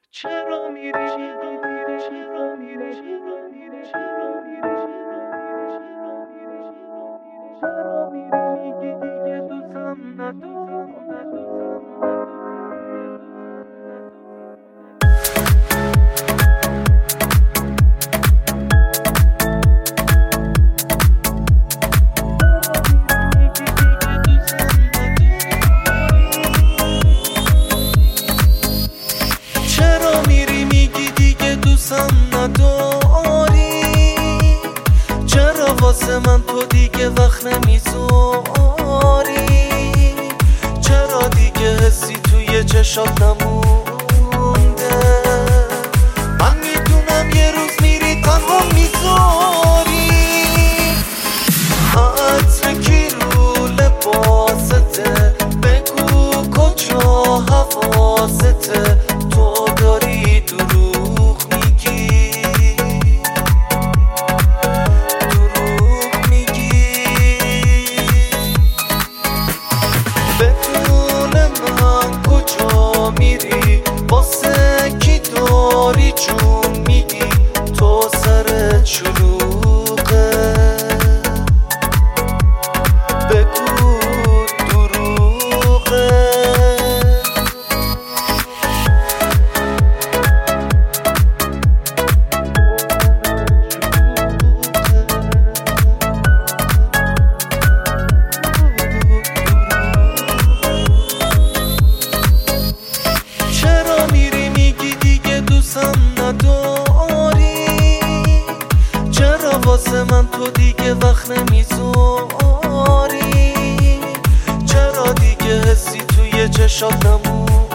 چرا میری چرا میری چرا میری دیگه دوستم چرا میری میگی دیگه دوستم نداری؟ چرا واسه من تو دیگه وقت نمیذاری؟ چرا دیگه حسی توی چشات نمونده؟ من میدونم یه روز میری تنها میذاری. عطر کی رو لباسته؟ بگو کجا حواسته؟ تو داری دروغ میگی، دروغ میگی. بدون من کجا میری؟ واسه کی داری جون میدی؟ تو سرت شلوغه، بگو دروغه. چرا میری میگی دیگه دوستم نداری؟ چرا واسه من تو دیگه وقت نمیذاری؟ چرا دیگه حسی توی چشات نمون؟